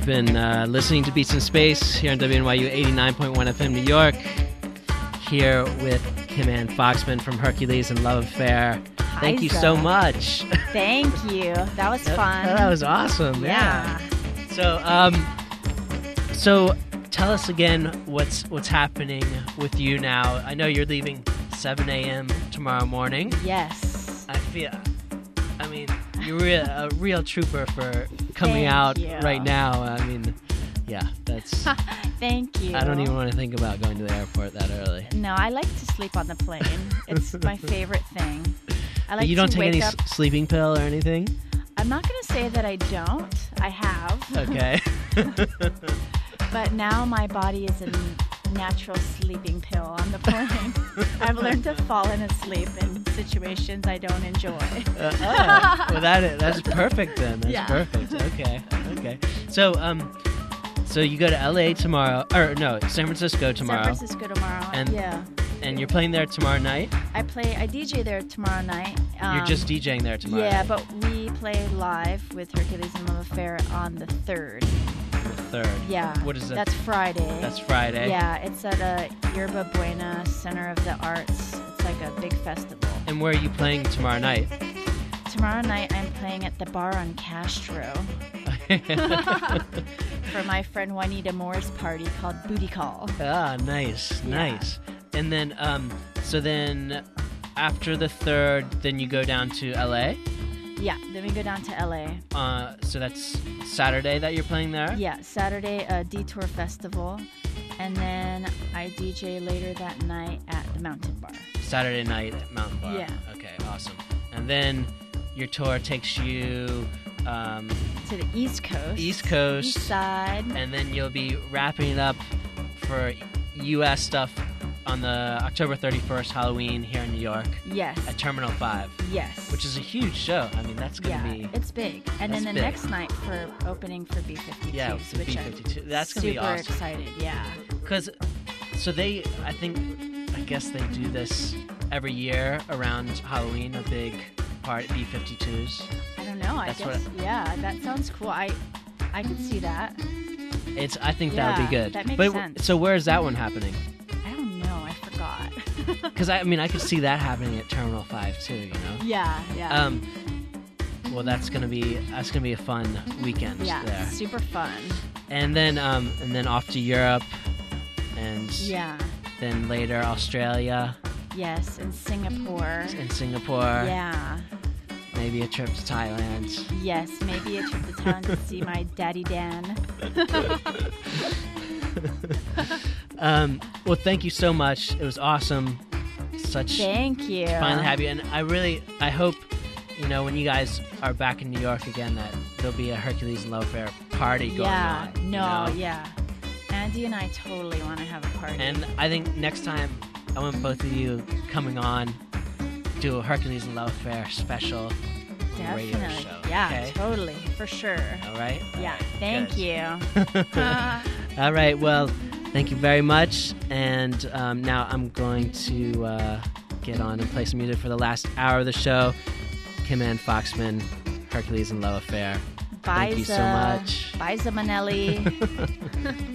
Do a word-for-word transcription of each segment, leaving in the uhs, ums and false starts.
been uh, listening to Beats in Space here on W N Y U eighty-nine point one F M New York. Here with Kim Ann Foxman from Hercules and Love Affair. Thank you so much. Thank you. That was fun. That, that was awesome. Yeah. yeah. So, um, so tell us again what's what's happening with you now. I know you're leaving seven a.m. tomorrow morning. Yes. I feel. I mean, you're re- a real trooper for coming Thank out you. right now. I mean, yeah, that's. Thank you. I don't even want to think about going to the airport that early. No, I like to sleep on the plane. It's my favorite thing. I like but you don't to take wake any up. s- sleeping pill or anything? I'm not going to say that I don't. I have. Okay. But now my body is a natural sleeping pill on the plane. I've learned to fall in asleep in situations I don't enjoy. Uh, oh, well, that is, that's perfect then. That's Yeah. perfect. Okay. Okay. So, um, so you go to L A tomorrow, or no, San Francisco tomorrow, San Francisco tomorrow. And- yeah. and you're playing there tomorrow night. I play. I D J there tomorrow night. Um, you're just DJing there tomorrow. Yeah, night. but we play live with Hercules and Love Affair on the third. The third. Yeah. What is that? That's Friday. That's Friday. Yeah, it's at a Yerba Buena Center of the Arts. It's like a big festival. And where are you playing tomorrow night? Tomorrow night I'm playing at the bar on Castro for my friend Juanita Moore's party called Booty Call. Ah, nice, Yeah. nice. And then, um, so then after the third, then you go down to L A. Yeah, then we go down to L A. Uh, so that's Saturday that you're playing there. Yeah, Saturday, a Detour Festival. And then I D J later that night at the Mountain Bar. Saturday night at Mountain Bar. Yeah. Okay, awesome. And then your tour takes you um, To the East Coast. East Coast, East Side. and then you'll be wrapping it up for U S stuff on the October thirty-first Halloween here in New York Yes. at Terminal five, Yes. which is a huge show. I mean, that's going to yeah, be... it's big. And then that's the big. next night for opening for B fifty-two. Yeah, with the which B I'm fifty-two. That's going to be super awesome. excited, yeah. Because, so they, I think, I guess they do this every year around Halloween, a big part, B fifty-twos. I don't know. I That's guess, what yeah, that sounds cool. I I could see that. It's, I think that would be Yeah, good. that makes but, sense. So where is that one happening? I don't know. I forgot. Because, I mean, I could see that happening at Terminal five, too, you know? yeah, yeah. Um, well, that's gonna be that's gonna be a fun weekend yeah, there, super fun. and then um, and then off to Europe, and Yeah. then later Australia Yes, in Singapore. and Singapore. Yeah. Maybe a trip to Thailand. Yes, maybe a trip to town to see my daddy Dan. Um, well, thank you so much. It was awesome. Such Thank you. to finally have you, and I really I hope you know when you guys are back in New York again that there'll be a Hercules and Love Affair party going yeah, on. you no, know? yeah. Andy and I totally want to have a party. And I think next time I want both of you coming on, do a Hercules and Love Affair special on the radio Definitely. show. Yeah, Okay? totally, for sure. All right? All Yeah, right, thank good. you. All right, well, thank you very much. And um, now I'm going to uh, get on and play some music for the last hour of the show. Kim Ann Foxman, Hercules and Love Affair. Bye, Thank you so much. Bye, Zamanelli.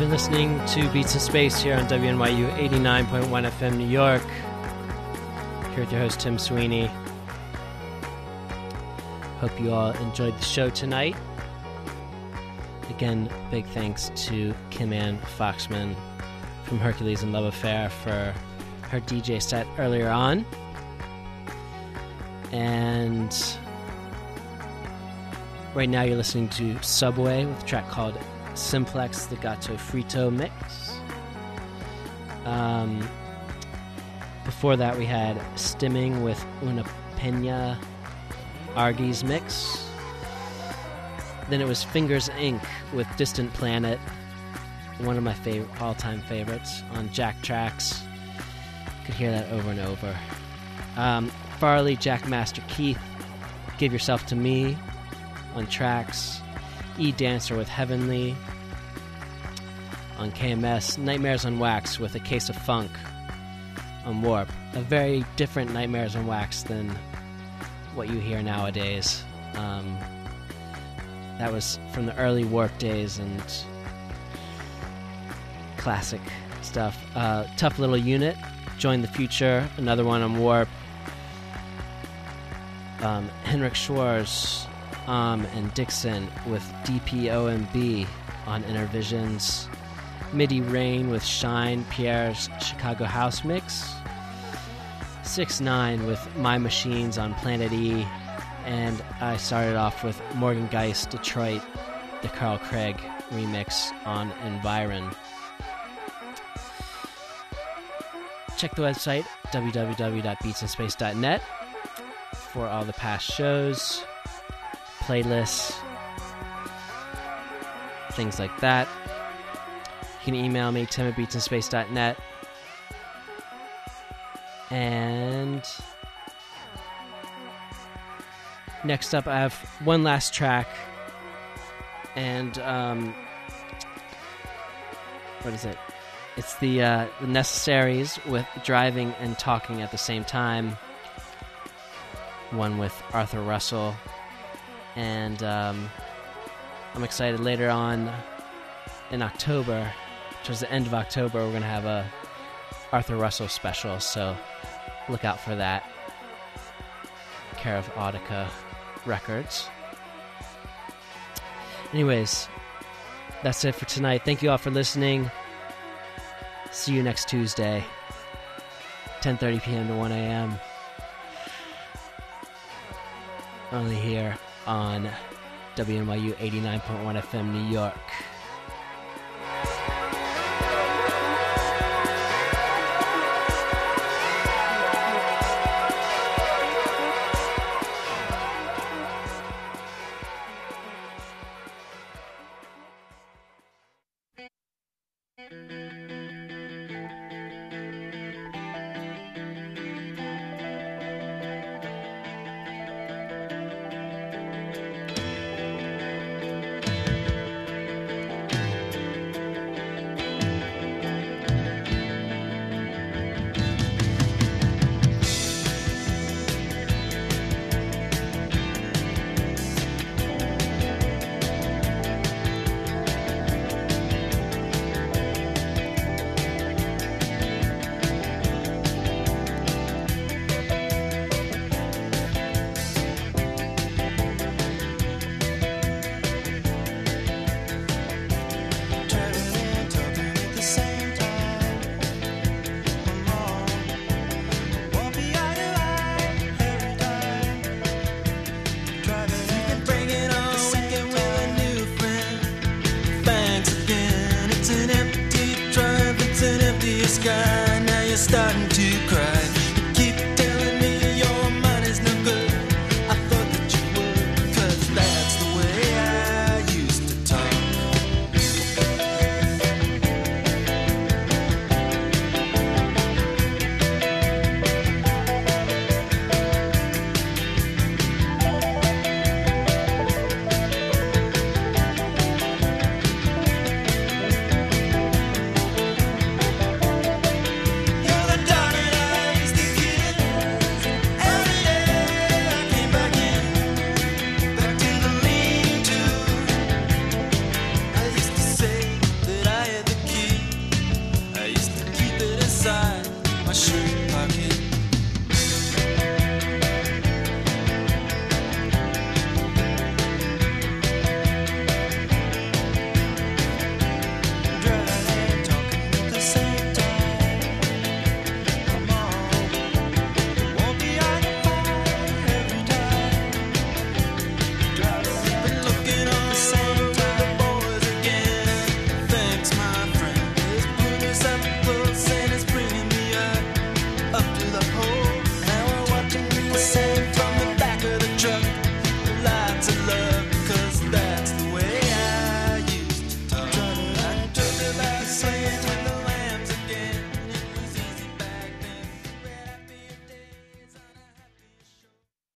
been listening to Beats in Space here on W N Y U eighty-nine point one F M New York. Here with your host, Tim Sweeney. Hope you all enjoyed the show tonight. Again, big thanks to Kim Ann Foxman from Hercules and Love Affair for her D J set earlier on. And right now you're listening to Subway with a track called Simplex, the Gato Frito Mix. Um, before that we had Stimming with Una Pena Argy's Mix. Then it was Fingers Incorporated with Distant Planet, one of my favorite, all-time favorites on Jack Tracks. You could hear that over and over. Um, Farley, Jack Master Keith, Give Yourself to Me on Tracks. E Dancer with Heavenly on K M S. Nightmares on Wax with A Case of Funk on Warp. A very different Nightmares on Wax than what you hear nowadays. Um, that was from the early Warp days and classic stuff. Uh, Tough Little Unit, Join the Future, another one on Warp. Um, Henrik Schwarz um, and Dixon with D P O M B on Intervisions. Midi Rain with Shine, Pierre's Chicago House Mix. six nine with My Machines on Planet E. And I started off with Morgan Geist, Detroit, the Carl Craig remix on Environ. Check the website, w w w dot beats in space dot net, for all the past shows, playlists, things like that. You can email me, tim at beats in space dot net. And next up, I have one last track. And, um, what is it? It's the, uh, the Necessaries with Driving and Talking at the Same Time. One with Arthur Russell. And um, I'm excited later on in October, towards the end of October, we're going to have a Arthur Russell special, so look out for that. Care of Audica Records. Anyways, that's it for tonight. Thank you all for listening. See you next Tuesday, ten thirty p.m. to one a.m. Only here on W N Y U eighty-nine point one F M New York.